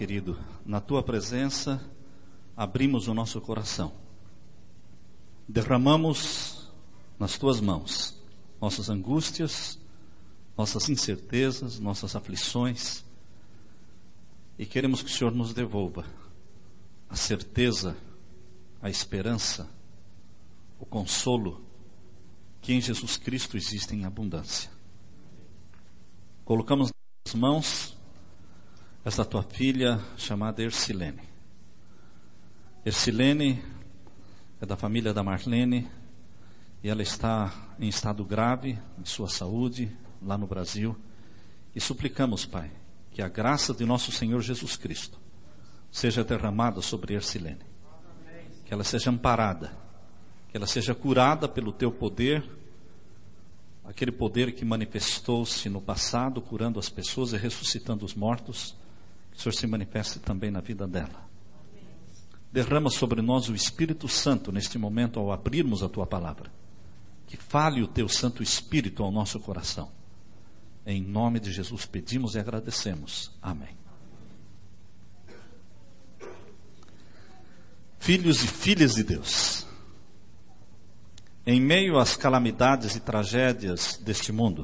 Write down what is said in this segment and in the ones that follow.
Querido, na Tua presença, abrimos o nosso coração. Derramamos nas Tuas mãos nossas angústias, nossas incertezas, nossas aflições. E queremos que o Senhor nos devolva a certeza, a esperança, o consolo que em Jesus Cristo existe em abundância. Colocamos nas mãos esta tua filha chamada Ercilene. Ercilene é da família da Marlene e ela está em estado grave de sua saúde lá no Brasil. E suplicamos, Pai, que a graça de nosso Senhor Jesus Cristo seja derramada sobre Ercilene. Que ela seja amparada, que ela seja curada pelo teu poder, aquele poder que manifestou-se no passado, curando as pessoas e ressuscitando os mortos. Que o Senhor se manifeste também na vida dela. Derrama sobre nós o Espírito Santo neste momento ao abrirmos a Tua palavra. Que fale o Teu Santo Espírito ao nosso coração. Em nome de Jesus pedimos e agradecemos. Amém. Filhos e filhas de Deus, em meio às calamidades e tragédias deste mundo,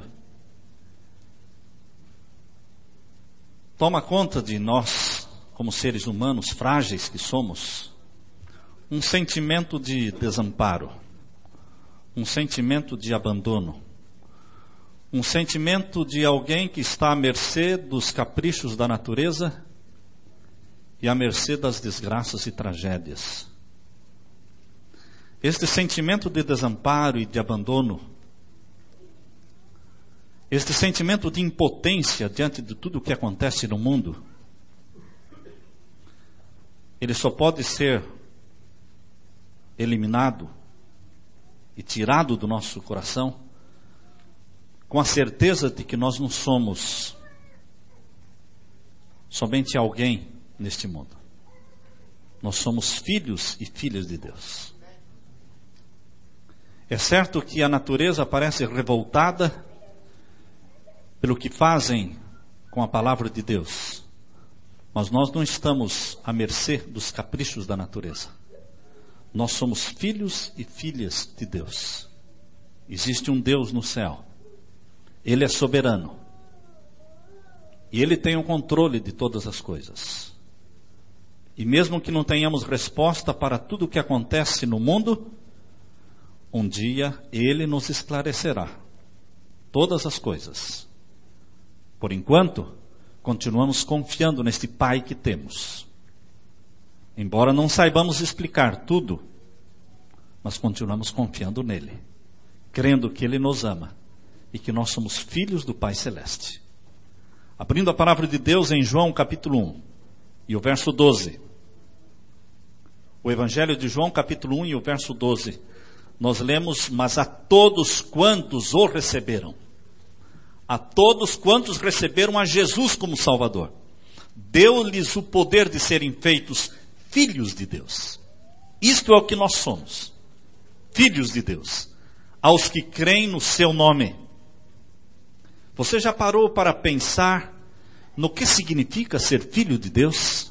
toma conta de nós, como seres humanos frágeis que somos, um sentimento de desamparo, um sentimento de abandono, um sentimento de alguém que está à mercê dos caprichos da natureza e à mercê das desgraças e tragédias. Este sentimento de desamparo e de abandono, este sentimento de impotência diante de tudo o que acontece no mundo, ele só pode ser eliminado e tirado do nosso coração com a certeza de que nós não somos somente alguém neste mundo. Nós somos filhos e filhas de Deus. É certo que a natureza parece revoltada pelo que fazem com a palavra de Deus, mas nós não estamos à mercê dos caprichos da natureza. Nós somos filhos e filhas de Deus. Existe um Deus no céu. Ele é soberano. E Ele tem o controle de todas as coisas. E mesmo que não tenhamos resposta para tudo o que acontece no mundo, um dia Ele nos esclarecerá todas as coisas. Por enquanto, continuamos confiando neste Pai que temos. Embora não saibamos explicar tudo, mas continuamos confiando nele, crendo que Ele nos ama e que nós somos filhos do Pai Celeste. Abrindo a palavra de Deus em João capítulo 1 e o verso 12. O Evangelho de João capítulo 1 e o verso 12. Nós lemos: mas a todos quantos o receberam, a todos quantos receberam a Jesus como Salvador, deu-lhes o poder de serem feitos filhos de Deus. Isto é o que nós somos, filhos de Deus, aos que creem no seu nome. Você já parou para pensar no que significa ser filho de Deus?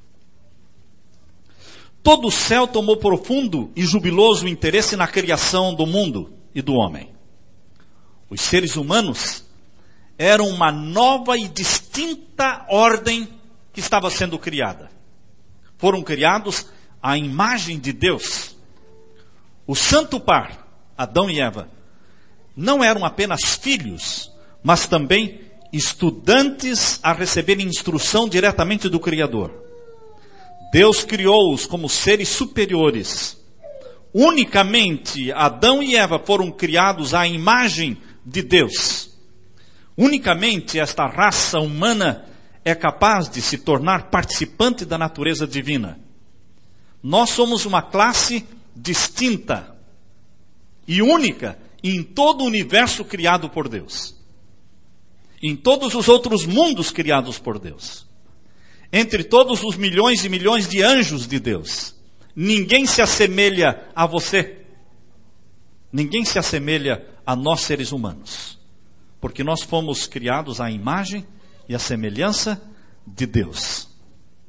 Todo o céu tomou profundo e jubiloso interesse na criação do mundo e do homem. Os seres humanos eram uma nova e distinta ordem que estava sendo criada. Foram criados à imagem de Deus. O santo par, Adão e Eva, não eram apenas filhos, mas também estudantes a receberem instrução diretamente do Criador. Deus criou-os como seres superiores. Unicamente Adão e Eva foram criados à imagem de Deus. Unicamente esta raça humana é capaz de se tornar participante da natureza divina. Nós somos uma classe distinta e única em todo o universo criado por Deus. Em todos os outros mundos criados por Deus. Entre todos os milhões e milhões de anjos de Deus, ninguém se assemelha a você. Ninguém se assemelha a nós seres humanos. Porque nós fomos criados à imagem e à semelhança de Deus.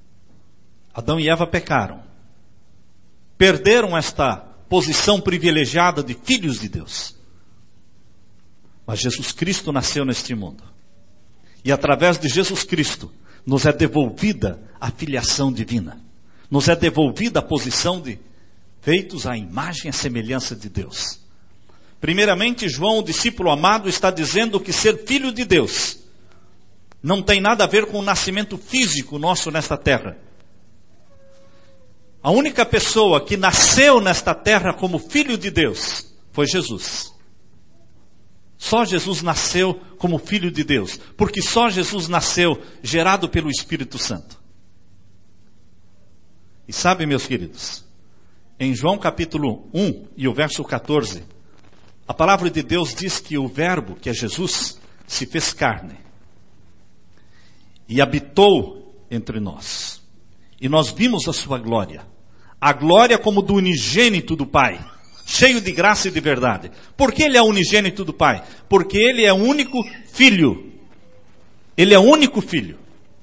Adão e Eva pecaram. Perderam esta posição privilegiada de filhos de Deus. Mas Jesus Cristo nasceu neste mundo. E através de Jesus Cristo, nos é devolvida a filiação divina. Nos é devolvida a posição de feitos à imagem e à semelhança de Deus. Primeiramente, João, o discípulo amado, está dizendo que ser filho de Deus não tem nada a ver com o nascimento físico nosso nesta terra. A única pessoa que nasceu nesta terra como filho de Deus foi Jesus. Só Jesus nasceu como filho de Deus, porque só Jesus nasceu gerado pelo Espírito Santo. E sabe, meus queridos, em João capítulo 1 e o verso 14, a palavra de Deus diz que o Verbo, que é Jesus, se fez carne e habitou entre nós. E nós vimos a sua glória, a glória como do unigênito do Pai, cheio de graça e de verdade. Por que ele é unigênito do Pai? Porque ele é o único filho. Ele é o único filho.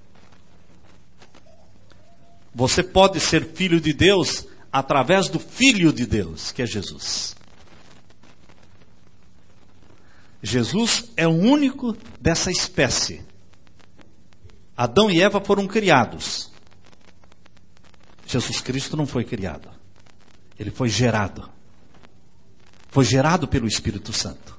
Você pode ser filho de Deus através do Filho de Deus, que é Jesus. Jesus é o único dessa espécie. Adão e Eva foram criados. Jesus Cristo não foi criado. Ele foi gerado. Foi gerado pelo Espírito Santo.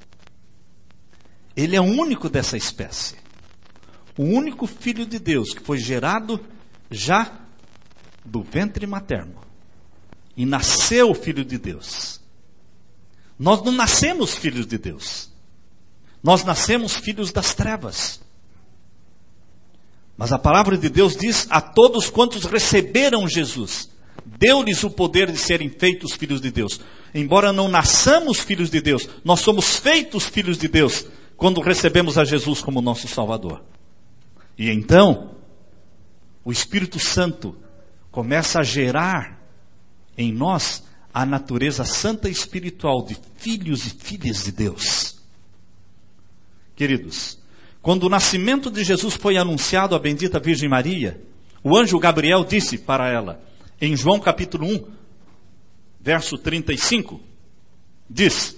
Ele é o único dessa espécie. O único Filho de Deus que foi gerado já do ventre materno. E nasceu o Filho de Deus. Nós não nascemos filhos de Deus. Nós nascemos filhos das trevas. Mas a palavra de Deus diz: a todos quantos receberam Jesus, deu-lhes o poder de serem feitos filhos de Deus. Embora não nasçamos filhos de Deus, nós somos feitos filhos de Deus quando recebemos a Jesus como nosso Salvador. E então, o Espírito Santo começa a gerar em nós a natureza santa e espiritual de filhos e filhas de Deus. Queridos, quando o nascimento de Jesus foi anunciado à bendita Virgem Maria, o anjo Gabriel disse para ela, em João capítulo 1, verso 35, diz,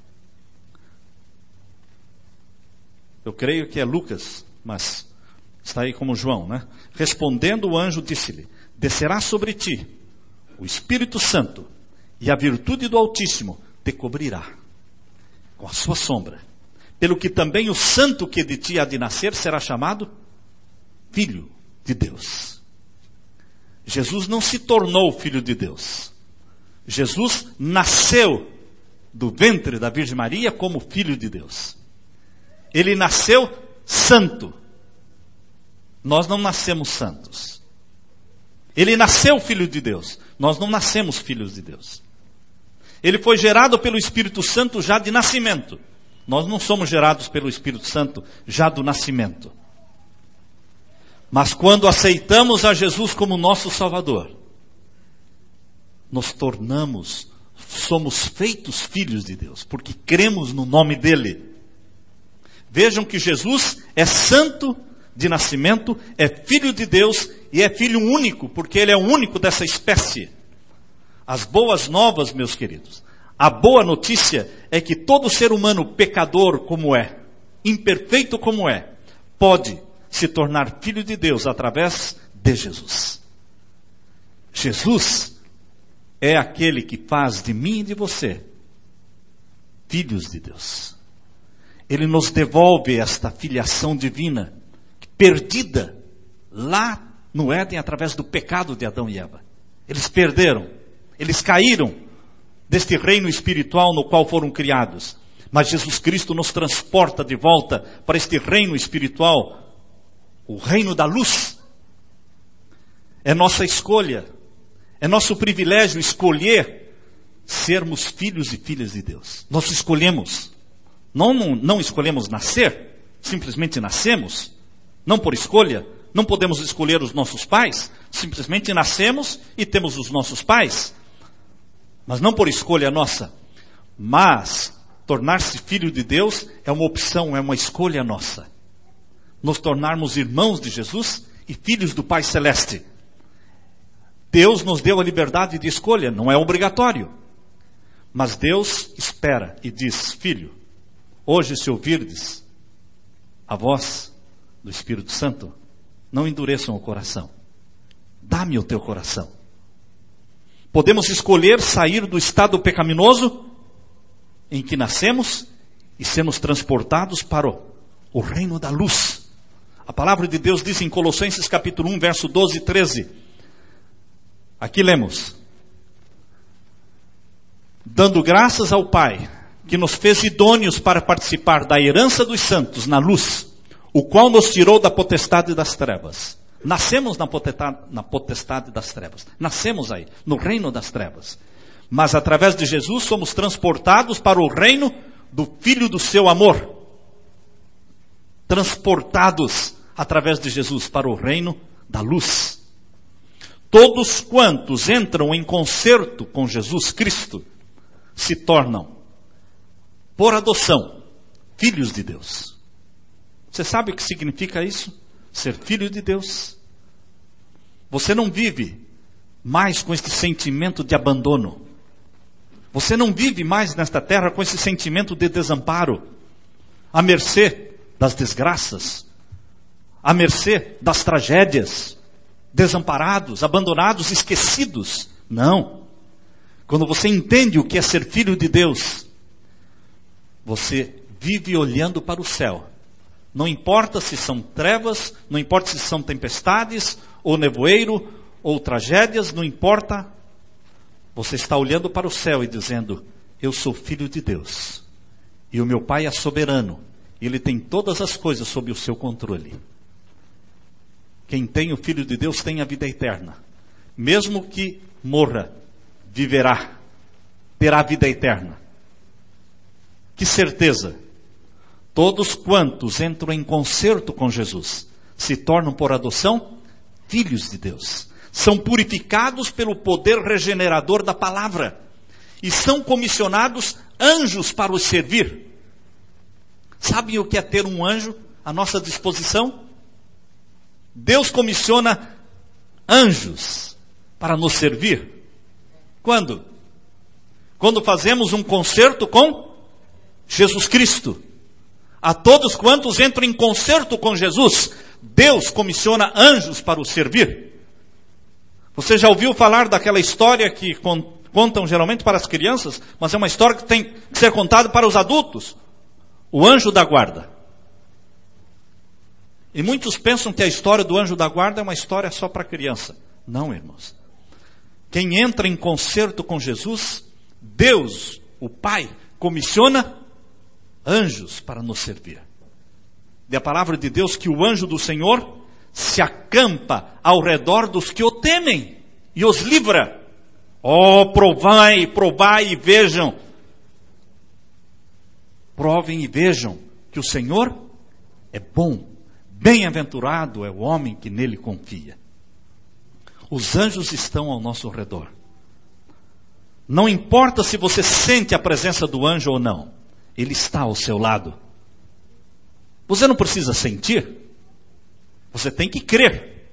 eu creio que é Lucas, mas está aí como João, né? Respondendo o anjo disse-lhe, descerá sobre ti o Espírito Santo, e a virtude do Altíssimo te cobrirá com a sua sombra. Pelo que também o santo que de ti há de nascer será chamado Filho de Deus. Jesus não se tornou Filho de Deus. Jesus nasceu do ventre da Virgem Maria como Filho de Deus. Ele nasceu santo. Nós não nascemos santos. Ele nasceu Filho de Deus. Nós não nascemos filhos de Deus. Ele foi gerado pelo Espírito Santo já de nascimento. Nós não somos gerados pelo Espírito Santo já do nascimento. Mas quando aceitamos a Jesus como nosso Salvador, nos tornamos, somos feitos filhos de Deus, porque cremos no nome dele. Vejam que Jesus é santo de nascimento, é filho de Deus e é filho único, porque ele é o único dessa espécie. As boas novas, meus queridos, a boa notícia é que todo ser humano pecador como é, imperfeito como é, pode se tornar filho de Deus através de Jesus. Jesus é aquele que faz de mim e de você filhos de Deus. Ele nos devolve esta filiação divina perdida lá no Éden através do pecado de Adão e Eva. Eles perderam, eles caíram deste reino espiritual no qual foram criados. Mas Jesus Cristo nos transporta de volta para este reino espiritual, o reino da luz. É nossa escolha, é nosso privilégio escolher sermos filhos e filhas de Deus. Nós escolhemos, não escolhemos nascer, simplesmente nascemos, não por escolha. Não podemos escolher os nossos pais, simplesmente nascemos e temos os nossos pais. Mas não por escolha nossa. Mas tornar-se filho de Deus é uma opção, é uma escolha nossa. Nos tornarmos irmãos de Jesus e filhos do Pai Celeste Deus nos deu a liberdade de escolha, não é obrigatório. Mas Deus espera e diz: filho, hoje se ouvirdes a voz do Espírito Santo, não endureçam o coração. Dá-me o teu coração. Podemos escolher sair do estado pecaminoso em que nascemos e sermos transportados para o reino da luz. A palavra de Deus diz em Colossenses capítulo 1, verso 12 e 13. Aqui lemos: dando graças ao Pai, que nos fez idôneos para participar da herança dos santos na luz, o qual nos tirou da potestade das trevas. Nascemos na potestade das trevas. Nascemos aí, no reino das trevas. Mas através de Jesus somos transportados para o reino do Filho do seu amor. Transportados através de Jesus para o reino da luz. Todos quantos entram em concerto com Jesus Cristo se tornam, por adoção, filhos de Deus. Você sabe o que significa isso? Ser filho de Deus. Você não vive mais com esse sentimento de abandono. Você não vive mais nesta terra com esse sentimento de desamparo, à mercê das desgraças, à mercê das tragédias, desamparados, abandonados, esquecidos. Não. Quando você entende o que é ser filho de Deus, você vive olhando para o céu. Não importa se são trevas, não importa se são tempestades, ou nevoeiro, ou tragédias, não importa. Você está olhando para o céu e dizendo: eu sou filho de Deus. E o meu Pai é soberano. E Ele tem todas as coisas sob o seu controle. Quem tem o Filho de Deus tem a vida eterna. Mesmo que morra, viverá, terá vida eterna. Que certeza! Todos quantos entram em concerto com Jesus se tornam por adoção filhos de Deus. São purificados pelo poder regenerador da palavra. E são comissionados anjos para os servir. Sabem o que é ter um anjo à nossa disposição? Deus comissiona anjos para nos servir. Quando? Quando fazemos um concerto com Jesus Cristo. A todos quantos entram em concerto com Jesus, Deus comissiona anjos para o servir. Você já ouviu falar daquela história que contam geralmente para as crianças, mas é uma história que tem que ser contada para os adultos? O anjo da guarda. E muitos pensam que a história do anjo da guarda é uma história só para criança. Não, irmãos. Quem entra em concerto com Jesus, Deus, o Pai, comissiona anjos para nos servir. E a palavra de Deus que o anjo do Senhor se acampa ao redor dos que o temem e os livra. Oh, provai e vejam. Provem e vejam que o Senhor é bom. Bem-aventurado é o homem que nele confia. Os anjos estão ao nosso redor. Não importa se você sente a presença do anjo ou não. Ele está ao seu lado. Você não precisa sentir. Você tem que crer.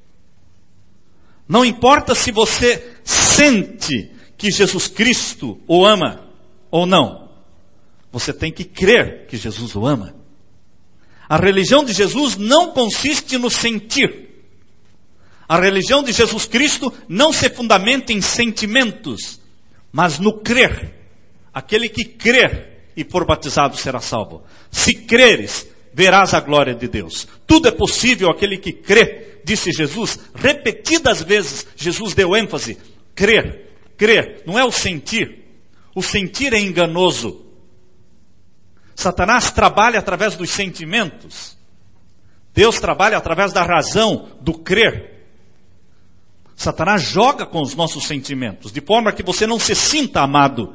Não importa se você sente que Jesus Cristo o ama ou não. Você tem que crer que Jesus o ama. A religião de Jesus não consiste no sentir. A religião de Jesus Cristo não se fundamenta em sentimentos, mas no crer. Aquele que crer e for batizado será salvo. Se creres, verás a glória de Deus. Tudo é possível aquele que crê, disse Jesus. Repetidas vezes, Jesus deu ênfase. Crer, não é o sentir. O sentir é enganoso. Satanás trabalha através dos sentimentos. Deus trabalha através da razão, do crer. Satanás joga com os nossos sentimentos, de forma que você não se sinta amado.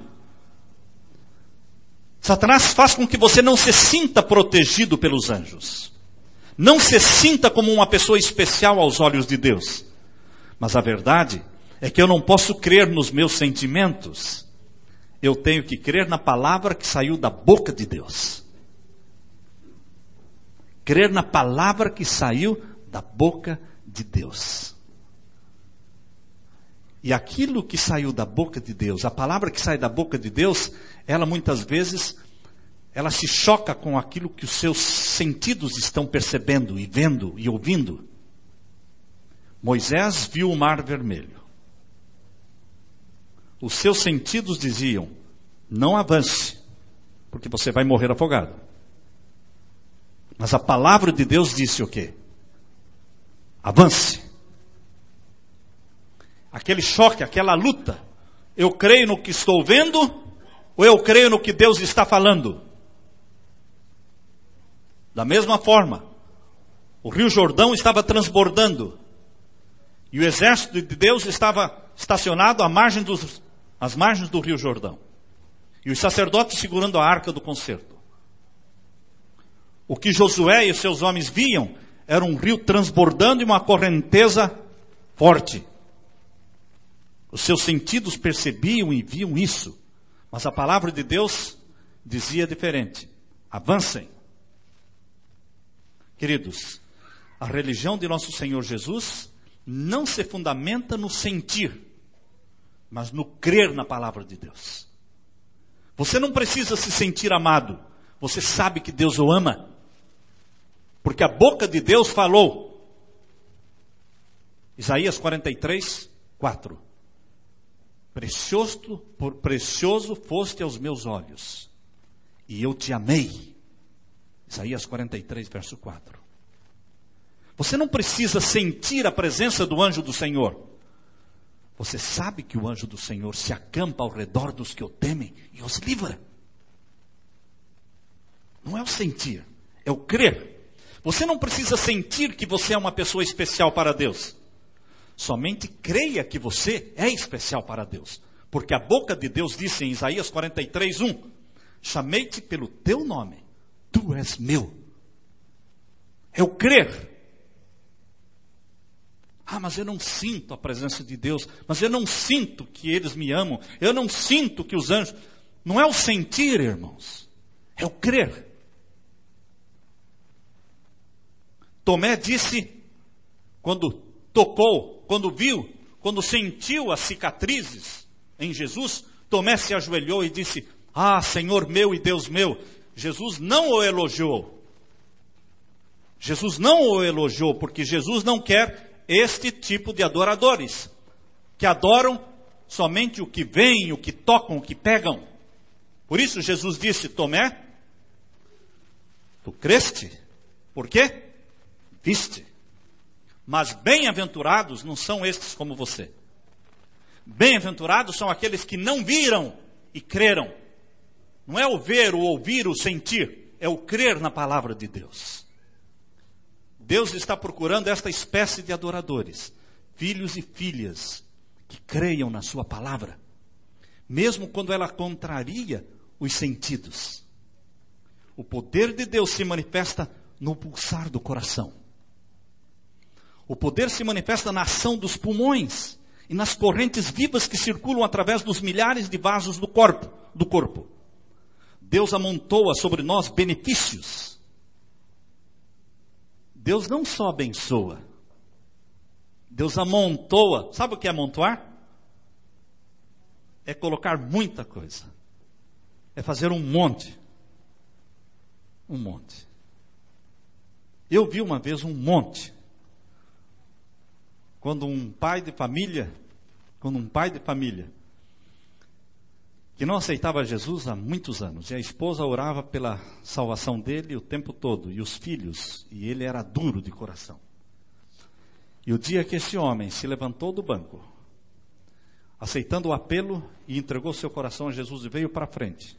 Satanás faz com que você não se sinta protegido pelos anjos. Não se sinta como uma pessoa especial aos olhos de Deus. Mas a verdade é que eu não posso crer nos meus sentimentos. Eu tenho que crer na palavra que saiu da boca de Deus. Crer na palavra que saiu da boca de Deus. E aquilo que saiu da boca de Deus, a palavra que sai da boca de Deus, ela muitas vezes, ela se choca com aquilo que os seus sentidos estão percebendo e vendo e ouvindo. Moisés viu o mar vermelho. Os seus sentidos diziam, não avance, porque você vai morrer afogado. Mas a palavra de Deus disse o quê? Avance. Aquele choque, aquela luta. Eu creio no que estou vendo, ou eu creio no que Deus está falando? Da mesma forma, o Rio Jordão estava transbordando. E o exército de Deus estava estacionado às margens do Rio Jordão. E os sacerdotes segurando a arca do concerto. O que Josué e os seus homens viam era um rio transbordando e uma correnteza forte. Os seus sentidos percebiam e viam isso. Mas a palavra de Deus dizia diferente. Avancem. Queridos, a religião de nosso Senhor Jesus não se fundamenta no sentir, mas no crer na palavra de Deus. Você não precisa se sentir amado. Você sabe que Deus o ama. Porque a boca de Deus falou. Isaías 43, 4. Precioso foste aos meus olhos, e eu te amei. Isaías 43, verso 4. Você não precisa sentir a presença do anjo do Senhor. Você sabe que o anjo do Senhor se acampa ao redor dos que o temem e os livra. Não é o sentir, é o crer. Você não precisa sentir que você é uma pessoa especial para Deus. Somente creia que você é especial para Deus. Porque a boca de Deus disse em Isaías 43, 1. Chamei-te pelo teu nome. Tu és meu. É o crer. Mas eu não sinto a presença de Deus. Mas eu não sinto que eles me amam. Eu não sinto que os anjos... Não é o sentir, irmãos. É o crer. Tomé disse, quando tocou, quando viu, quando sentiu as cicatrizes em Jesus, Tomé se ajoelhou e disse, Senhor meu e Deus meu. Jesus não o elogiou. Jesus não o elogiou, porque Jesus não quer este tipo de adoradores, que adoram somente o que veem, o que tocam, o que pegam. Por isso Jesus disse, Tomé, tu creste? Por quê? Viste. Mas bem-aventurados não são estes como você. Bem-aventurados são aqueles que não viram e creram. Não é o ver, o ouvir, o sentir. É o crer na palavra de Deus. Deus está procurando esta espécie de adoradores. Filhos e filhas que creiam na sua palavra. Mesmo quando ela contraria os sentidos. O poder de Deus se manifesta no pulsar do coração. O poder se manifesta na ação dos pulmões e nas correntes vivas que circulam através dos milhares de vasos do corpo. Deus amontoa sobre nós benefícios. Deus não só abençoa. Deus amontoa. Sabe o que é amontoar? É colocar muita coisa. É fazer um monte. Um monte. Eu vi uma vez um monte. Quando um pai de família que não aceitava Jesus há muitos anos, e a esposa orava pela salvação dele o tempo todo, e os filhos, e ele era duro de coração. E o dia que esse homem se levantou do banco, aceitando o apelo e entregou seu coração a Jesus e veio para frente,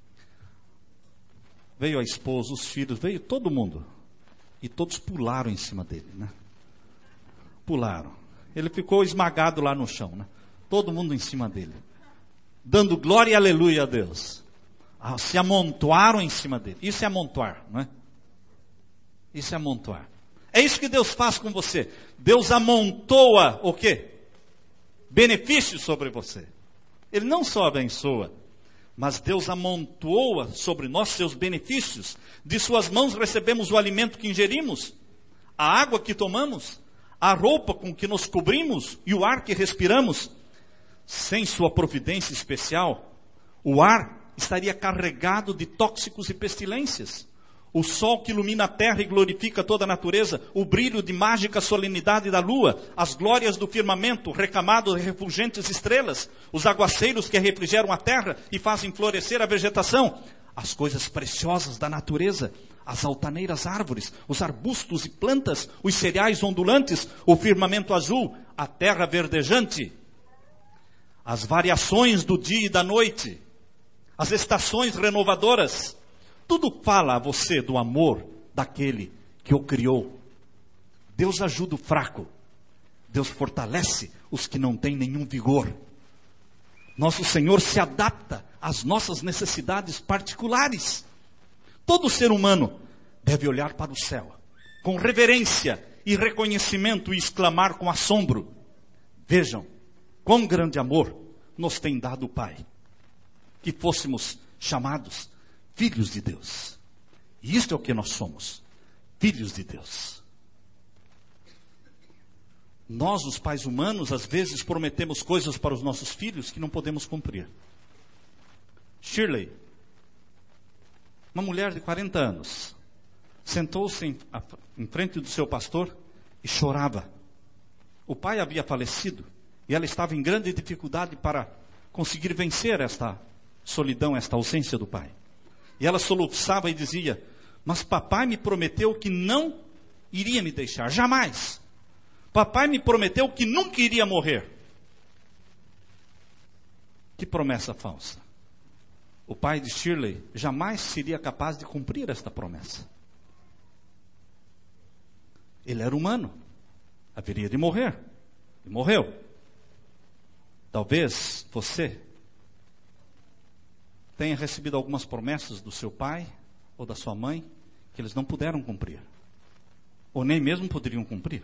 veio a esposa, os filhos, veio todo mundo, e todos pularam em cima dele, né? Pularam. Ele ficou esmagado lá no chão, né? Todo mundo em cima dele, dando glória e aleluia a Deus. Se amontoaram em cima dele. Isso é amontoar, não é? Isso é amontoar. É isso que Deus faz com você. Deus amontoa o quê? Benefícios sobre você. Ele não só abençoa, mas Deus amontoa sobre nós seus benefícios. De suas mãos recebemos o alimento que ingerimos, a água que tomamos, a roupa com que nos cobrimos e o ar que respiramos. sem sua providência especial, o ar estaria carregado de tóxicos e pestilências. O sol que ilumina a terra e glorifica toda a natureza, o brilho de mágica solenidade da lua, as glórias do firmamento, recamado de refulgentes estrelas, os aguaceiros que refrigeram a terra e fazem florescer a vegetação, as coisas preciosas da natureza, as altaneiras árvores, os arbustos e plantas, os cereais ondulantes, o firmamento azul, a terra verdejante, as variações do dia e da noite, as estações renovadoras, tudo fala a você do amor daquele que o criou. Deus ajuda o fraco. Deus fortalece os que não têm nenhum vigor. Nosso Senhor se adapta às nossas necessidades particulares. Todo ser humano deve olhar para o céu com reverência e reconhecimento e exclamar com assombro: vejam quão grande amor nos tem dado o Pai, que fôssemos chamados filhos de Deus. E isto é o que nós somos, filhos de Deus. Nós, os pais humanos, às vezes prometemos coisas para os nossos filhos que não podemos cumprir. Shirley, uma mulher de 40 anos, sentou-se em frente do seu pastor e chorava. O pai havia falecido e ela estava em grande dificuldade para conseguir vencer esta solidão, esta ausência do pai. E ela soluçava e dizia: mas papai me prometeu que não iria me deixar, jamais. Papai me prometeu que nunca iria morrer. Que promessa falsa. O pai de Shirley jamais seria capaz de cumprir esta promessa. Ele era humano, haveria de morrer, e morreu. Talvez você tenha recebido algumas promessas do seu pai ou da sua mãe que eles não puderam cumprir, ou nem mesmo poderiam cumprir.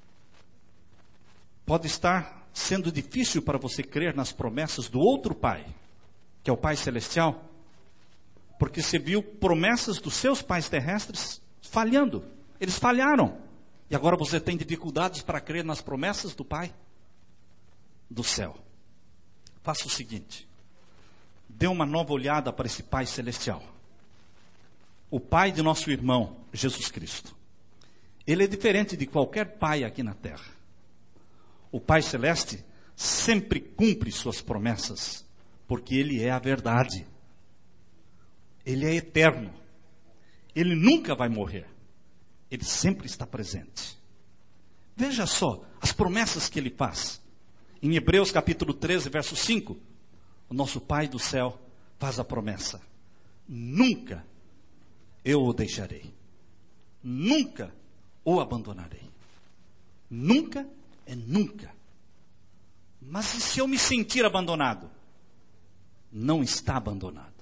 Pode estar sendo difícil para você crer nas promessas do outro pai, que é o Pai Celestial, porque você viu promessas dos seus pais terrestres falhando. Eles falharam. E agora você tem dificuldades para crer nas promessas do Pai do céu. Faça o seguinte: dê uma nova olhada para esse Pai Celestial. O Pai de nosso irmão, Jesus Cristo. Ele é diferente de qualquer pai aqui na terra. O Pai Celeste sempre cumpre suas promessas, porque Ele é a verdade. Ele é eterno. Ele nunca vai morrer. Ele sempre está presente. Veja só as promessas que Ele faz. Em Hebreus capítulo 13, verso 5, o nosso Pai do céu faz a promessa: nunca eu o deixarei. Nunca o abandonarei. Nunca é nunca. Mas e se eu me sentir abandonado? Não está abandonado.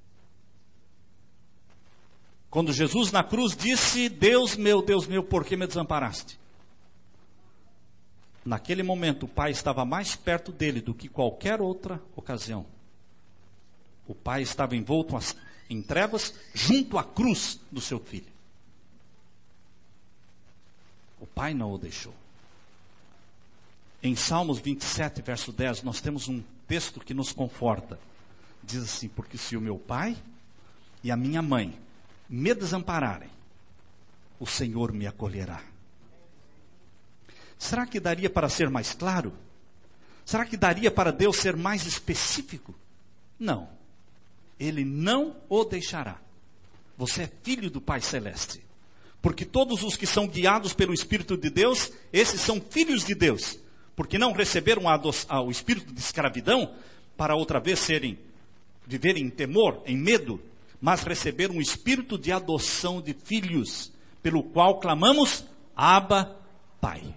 Quando Jesus na cruz disse: Deus meu, por que me desamparaste? Naquele momento o Pai estava mais perto dele do que qualquer outra ocasião. O Pai estava envolto em trevas junto à cruz do seu filho. O Pai não o deixou. Em Salmos 27, verso 10, nós temos um texto que nos conforta. Diz assim: porque se o meu pai e a minha mãe me desampararem, o Senhor me acolherá. Será que daria para ser mais claro? Será que daria para Deus ser mais específico? Não. Ele não o deixará. Você é filho do Pai Celeste. Porque todos os que são guiados pelo Espírito de Deus, esses são filhos de Deus. Porque não receberam o espírito de escravidão para outra vez viverem em temor, em medo, mas receberam o espírito de adoção de filhos, pelo qual clamamos: Abba, Pai.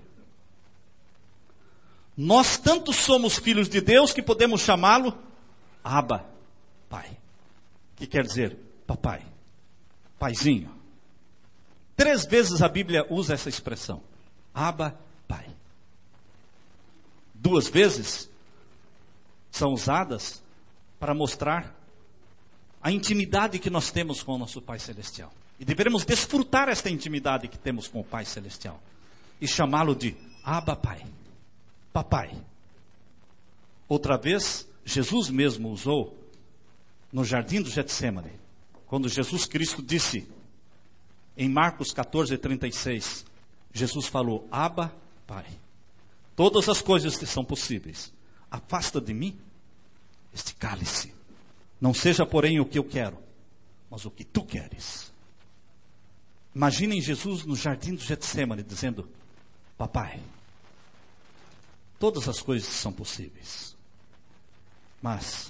Nós tanto somos filhos de Deus que podemos chamá-lo Abba, Pai. Que quer dizer papai, paizinho. 3 vezes a Bíblia usa essa expressão: Abba, Pai. 2 vezes são usadas para mostrar a intimidade que nós temos com o nosso Pai Celestial. E devemos desfrutar esta intimidade que temos com o Pai Celestial. E chamá-lo de Abba, Pai. Papai. Outra vez, Jesus mesmo usou no jardim do Getsêmani, quando Jesus Cristo disse, em Marcos 14:36, Jesus falou, Abba, Pai, todas as coisas que são possíveis, afasta de mim este cálice. Não seja, porém, o que eu quero, mas o que tu queres. Imaginem Jesus no jardim do Getsêmani dizendo, papai, todas as coisas são possíveis, mas,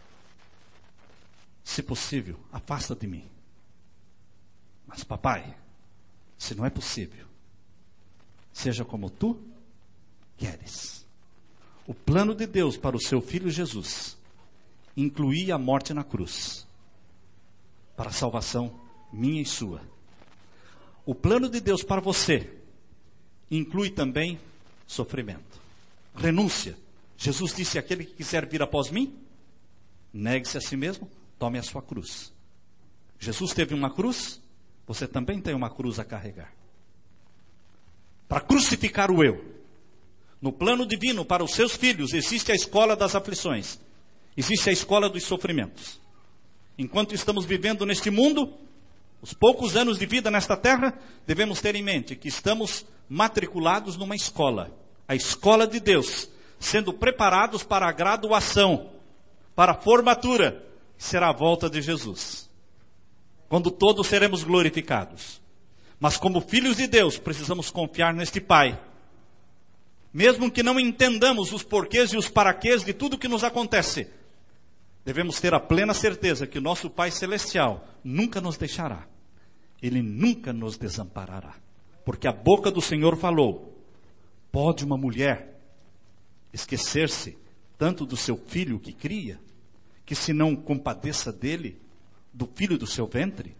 se possível, afasta de mim. Mas papai, se não é possível, seja como tu queres. O plano de Deus para o seu filho Jesus incluía a morte na cruz, para a salvação minha e sua. O plano de Deus para você inclui também sofrimento, renúncia. Jesus disse, aquele que quiser vir após mim, negue-se a si mesmo, tome a sua cruz. Jesus teve uma cruz, você também tem uma cruz a carregar. Para crucificar o eu. No plano divino, para os seus filhos, existe a escola das aflições. Existe a escola dos sofrimentos. Enquanto estamos vivendo neste mundo, os poucos anos de vida nesta terra, devemos ter em mente que estamos matriculados numa escola. A escola de Deus, sendo preparados para a graduação, para a formatura, que será a volta de Jesus. Quando todos seremos glorificados. Mas como filhos de Deus, precisamos confiar neste Pai. Mesmo que não entendamos os porquês e os paraquês de tudo que nos acontece, devemos ter a plena certeza que o nosso Pai Celestial nunca nos deixará. Ele nunca nos desamparará. Porque a boca do Senhor falou, pode uma mulher esquecer-se tanto do seu filho que cria, que se não compadeça dele, do filho do seu ventre?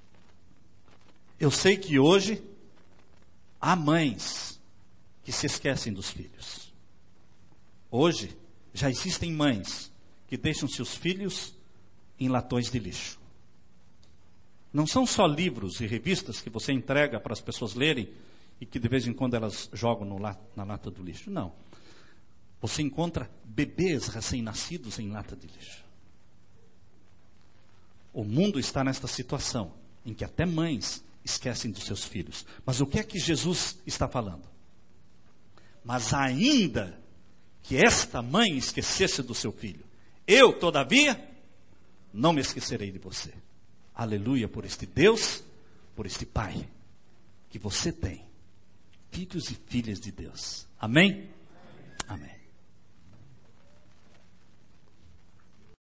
Eu sei que hoje há mães que se esquecem dos filhos. Hoje já existem mães que deixam seus filhos em latões de lixo. Não são só livros e revistas que você entrega para as pessoas lerem e que de vez em quando elas jogam na lata do lixo. Não. Você encontra bebês recém-nascidos em lata de lixo. O mundo está nesta situação em que até mães esquecem dos seus filhos. Mas o que é que Jesus está falando? Mas ainda que esta mãe esquecesse do seu filho, eu, todavia, não me esquecerei de você. Aleluia por este Deus, por este Pai que você tem. Filhos e filhas de Deus. Amém?